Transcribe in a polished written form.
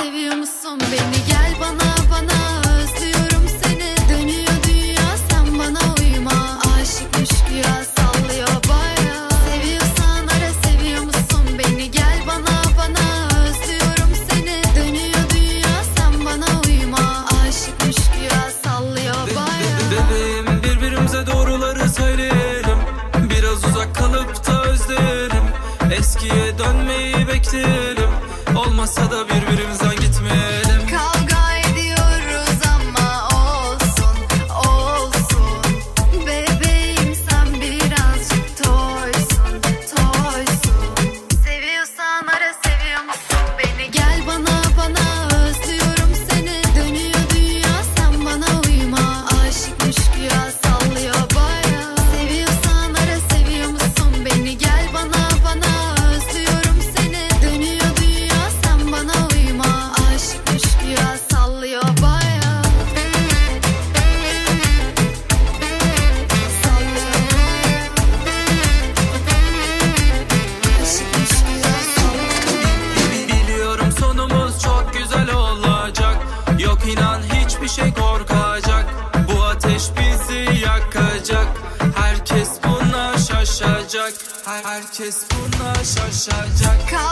seviyor musun beni? Gel bana özlüyorum seni. Dönüyor dünya sen bana uyma. Aşıkmış güya sallıyor baya. Seviyorsan ara seviyor musun beni? Gel bana özlüyorum seni. Dönüyor dünya sen bana uyma. Aşıkmış güya sallıyor baya. Bebeğim birbirimize doğruları söyleyelim. Biraz uzak kalıp da özleyelim. Eskiye dönmeyi bekleyelim. Olmasa da birbirimizden gitmeyelim. Kavga ediyoruz ama olsun. Bebeğim sen birazcık toysun. Seviyorsan ara seviyor musun beni? Gel bana özlüyorum seni. Dönüyor dünya sen bana uyma. Aşıkmış güya sallıyor baya. Seviyorsan ara seviyor musun beni? Gel bana özlüyorum seni. Dönüyor dünya sen bana uyma. Aşıkmış güya sallıyor baya. Aşıkmış güya sallıyor. Biliyorum sonumuz çok güzel olacak. Yok inan hiçbir şey korkacak. Bu ateş bizi yakacak. Herkes buna şaşacak. Herkes buna şaşacak.